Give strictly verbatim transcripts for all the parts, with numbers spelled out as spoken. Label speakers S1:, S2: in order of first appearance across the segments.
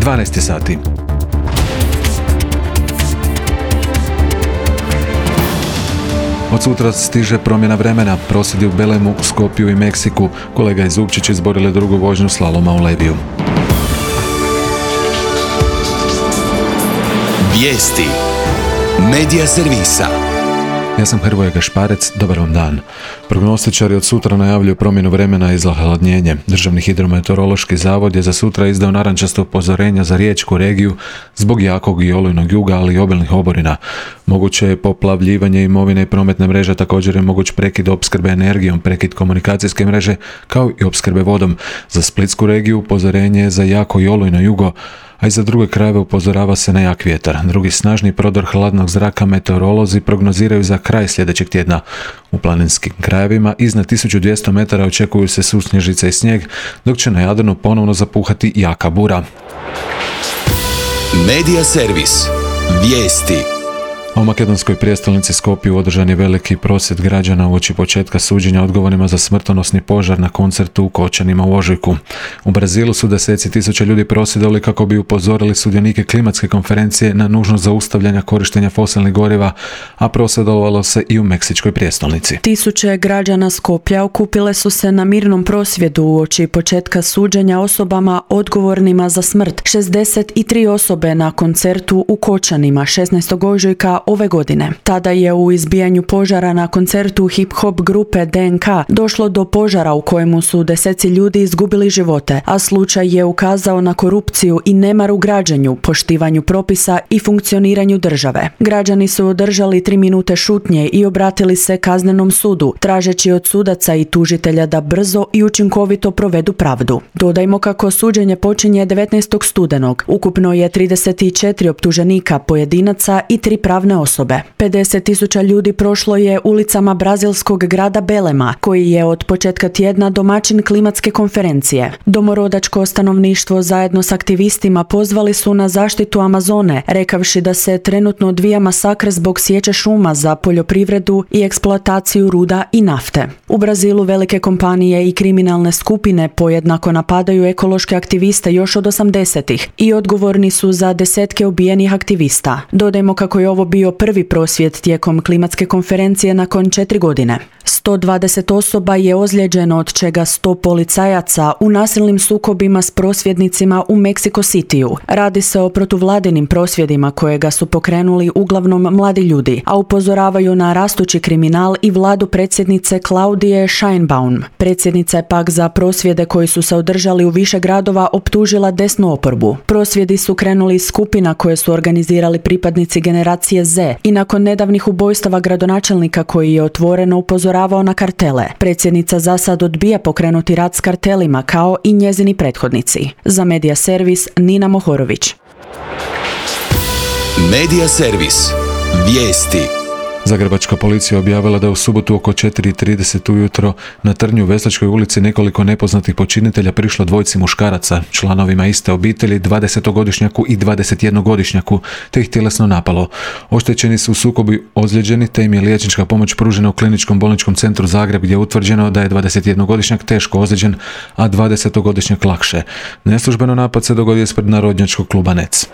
S1: dvanaest sati. Od sutra stiže promjena vremena, prosvjedi u Belemu, Skopju i Meksiku. Kolega iz Upčić izborile drugu vožnju slaloma u Lebiju.
S2: Vijesti Medija servisa.
S1: Ja sam Hrvoje Gašparec, dobar vam dan. Prognostičari od sutra najavljuju promjenu vremena i zahladnjenje. Državni hidrometeorološki zavod je za sutra izdao narančasto upozorenja za riječku regiju zbog jakog i olujnog juga, ali i obilnih oborina. Moguće je poplavljivanje imovine i prometne mreže, također je moguć prekid opskrbe energijom, prekid komunikacijske mreže, kao i opskrbe vodom. Za Splitsku regiju upozorenje je za jako i olujno jugo, a i za druge krajeve upozorava se na jak vjetar. Drugi snažni prodor hladnog zraka meteorolozi prognoziraju za kraj sljedećeg tjedna. U planinskim krajevima iznad tisuću dvjesto metara očekuju se susnježice i snijeg, dok će na Jadranu ponovno zapuhati jaka bura.
S2: Medija servis. Vijesti.
S1: U makedonskoj prijestolnici Skopju održan je veliki prosvjed građana uoči početka suđenja odgovornima za smrtonosni požar na koncertu u Kočanima u ožujku. U Brazilu su deseci tisuća ljudi prosvjedovali kako bi upozorili sudionike klimatske konferencije na nužnost zaustavljanja korištenja fosilnih goriva, a prosvjedovalo se i u meksičkoj prijestolnici.
S3: Tisuće građana Skopja okupile su se na mirnom prosvjedu uoči početka suđenja osobama odgovornima za smrt šezdeset tri osobe na koncertu u Kočanima šesnaestog ožujka ove godine. Tada je u izbijanju požara na koncertu hip-hop grupe D N K došlo do požara u kojemu su deseci ljudi izgubili živote, a slučaj je ukazao na korupciju i nemar u građenju, poštivanju propisa i funkcioniranju države. Građani su održali tri minute šutnje i obratili se kaznenom sudu, tražeći od sudaca i tužitelja da brzo i učinkovito provedu pravdu. Dodajmo kako suđenje počinje devetnaestog studenog. Ukupno je trideset četiri optuženika, pojedinaca i tri pravne osobe. pedeset tisuća ljudi prošlo je ulicama brazilskog grada Belema, koji je od početka tjedna domaćin klimatske konferencije. Domorodačko stanovništvo zajedno s aktivistima pozvali su na zaštitu Amazone, rekavši da se trenutno odvija masakr zbog sječe šuma za poljoprivredu i eksploataciju ruda i nafte. U Brazilu velike kompanije i kriminalne skupine pojednako napadaju ekološke aktiviste još od osamdesetih i odgovorni su za desetke ubijenih aktivista. Dodajmo kako je ovo bio prvi prosvjed tijekom klimatske konferencije nakon četiri godine. sto dvadeset osoba je ozlijeđeno, od čega sto policajaca u nasilnim sukobima s prosvjednicima u Mexico Cityu. Radi se o protuvladinim prosvjedima kojega su pokrenuli uglavnom mladi ljudi, a upozoravaju na rastući kriminal i vladu predsjednice Klaudije Sheinbaum. Predsjednica je pak za prosvjede koji su se održali u više gradova optužila desnu oporbu. Prosvjedi su krenuli iz skupina koje su organizirali pripadnici generacije Z i nakon nedavnih ubojstava gradonačelnika koji je otvoreno upozoravao na kartele. Predsjednica za sad odbija pokrenuti rat s kartelima kao i njezini prethodnici. Za Medija servis Nina Mohorović.
S2: Medija servis. Vijesti.
S1: Zagrebačka policija objavila da je u subotu oko četiri i trideset ujutro na Trnju u Veslačkoj ulici nekoliko nepoznatih počinitelja prišlo dvojci muškaraca, članovima iste obitelji, dvadesetogodišnjaku i dvadesetjednogodišnjaku, te ih tjelesno napalo. Oštećeni su u sukobu ozlijeđeni, te im je liječnička pomoć pružena u Kliničkom bolničkom centru Zagreb, gdje je utvrđeno da je dvadesetjednogodišnjak teško ozlijeđen, a dvadesetogodišnjak lakše. Neslužbeno napad se dogodio ispred Narodnjačkog kluba N E C.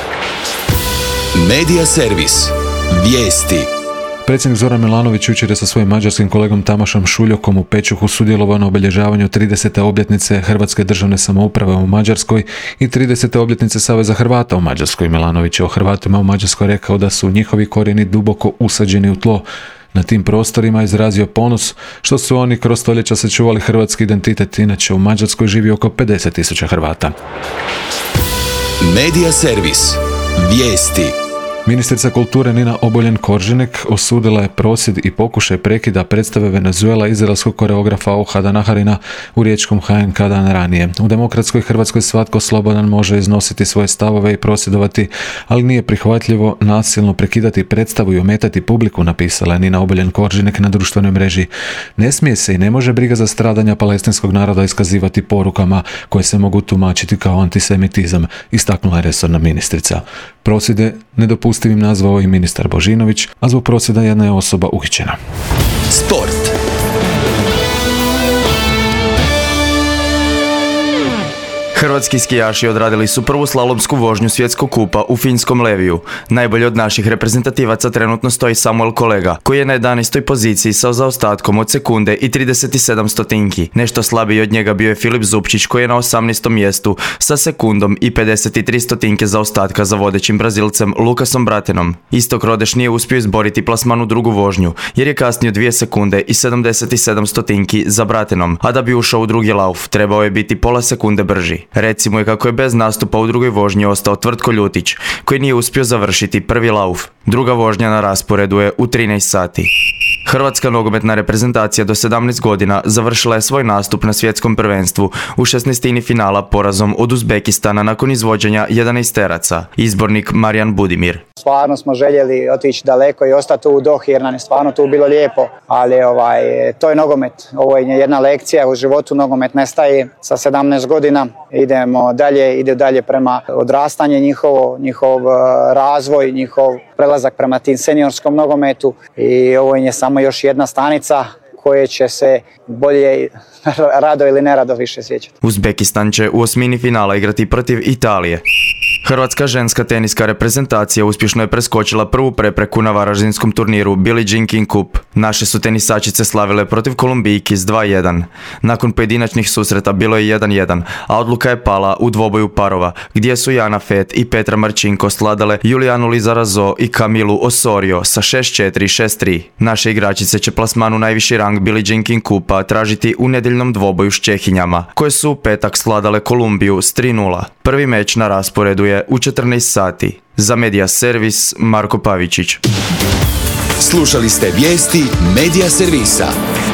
S2: Medija servis. Vijesti.
S1: Predsjednik Zoran Milanović jučer je sa svojim mađarskim kolegom Tamošom Šuljokom u Pečuhu sudjelovao na obilježavanju tridesete obljetnice Hrvatske državne samouprave u Mađarskoj i tridesete obljetnice Saveza Hrvata u Mađarskoj. Milanović je o Hrvatima u Mađarskoj rekao da su njihovi korijeni duboko usađeni u tlo. Na tim prostorima izrazio ponos što su oni kroz stoljeća sačuvali hrvatski identitet, inače u Mađarskoj živi oko pedeset tisuća Hrvata.
S2: Medija servis. Vijesti.
S1: Ministrica kulture Nina Obuljen Koržinek osudila je prosvjed i pokušaj prekida predstave Venezuela izraelskog koreografa Ohada Naharina u riječkom H N K dan ranije. U demokratskoj Hrvatskoj svatko slobodan može iznositi svoje stavove i prosvjedovati, ali nije prihvatljivo nasilno prekidati predstavu i ometati publiku, napisala je Nina Obuljen Koržinek na društvenoj mreži. Ne smije se i ne može briga za stradanja palestinskog naroda iskazivati porukama koje se mogu tumačiti kao antisemitizam, istaknula je resorna ministrica. Prosvjede nedopustivim nazvao i ministar Božinović, a zbog prosvjeda jedna je osoba uhićena.
S2: Sport.
S4: Hrvatski skijaši odradili su prvu slalomsku vožnju svjetskog kupa u finskom Leviju. Najbolji od naših reprezentativaca trenutno stoji Samuel Kolega, koji je na jedanaestoj poziciji sa zaostatkom od sekunde i trideset sedam stotinki. Nešto slabiji od njega bio je Filip Zupčić, koji je na osamnaestom mjestu sa sekundom i pedeset tri stotinke zaostatka za vodećim Brazilcem Lukasom Bratenom. Istok Rodeš nije uspio izboriti plasman u drugu vožnju, jer je kasnio dvije sekunde i sedamdeset sedam stotinki za Bratenom, a da bi ušao u drugi lauf, trebao je biti pola sekunde brži. Recimo je kako je bez nastupa u drugoj vožnji ostao Tvrtko Ljutić, koji nije uspio završiti prvi lauf. Druga vožnja na rasporedu je u trinaest sati. Hrvatska nogometna reprezentacija do sedamnaest godina završila je svoj nastup na svjetskom prvenstvu u šesnaestini finala porazom od Uzbekistana nakon izvođenja jedanaesteraca. Izbornik Marijan Budimir.
S5: Stvarno smo željeli otići daleko i ostati u Dohi jer nam je stvarno tu bilo lijepo, ali ovaj, to je nogomet. Ovo je jedna lekcija u životu, nogomet nestaje sa sedamnaest godina. Idemo dalje, ide dalje prema odrastanje njihovo, njihov razvoj, njihov prelazak prema tim seniorskom nogometu i ovo je samo još jedna stanica koje će se bolje rado ili nerado više sjećati.
S4: Uzbekistan će u osmini finala igrati protiv Italije. Hrvatska ženska teniska reprezentacija uspješno je preskočila prvu prepreku na varaždinskom turniru Billie Jean King Cup. Naše su tenisačice slavile protiv Kolumbijki s dva jedan. Nakon pojedinačnih susreta bilo je jedan jedan, a odluka je pala u dvoboju parova, gdje su Jana Fet i Petra Marčinko sladale Julijanu Lizarazo i Kamilu Osorio sa šest četiri i šest tri. Naše igračice će plasman u najviši rang Billie Jean King Cupa tražiti u nedjeljnom dvoboju s Čehinjama, koje su u petak sladale Kolumbiju s tri nula. Prvi meč na rasporedu je u četrnaest sati. Za Media Servis Marko Pavičić.
S2: Slušali ste vijesti Media Servisa.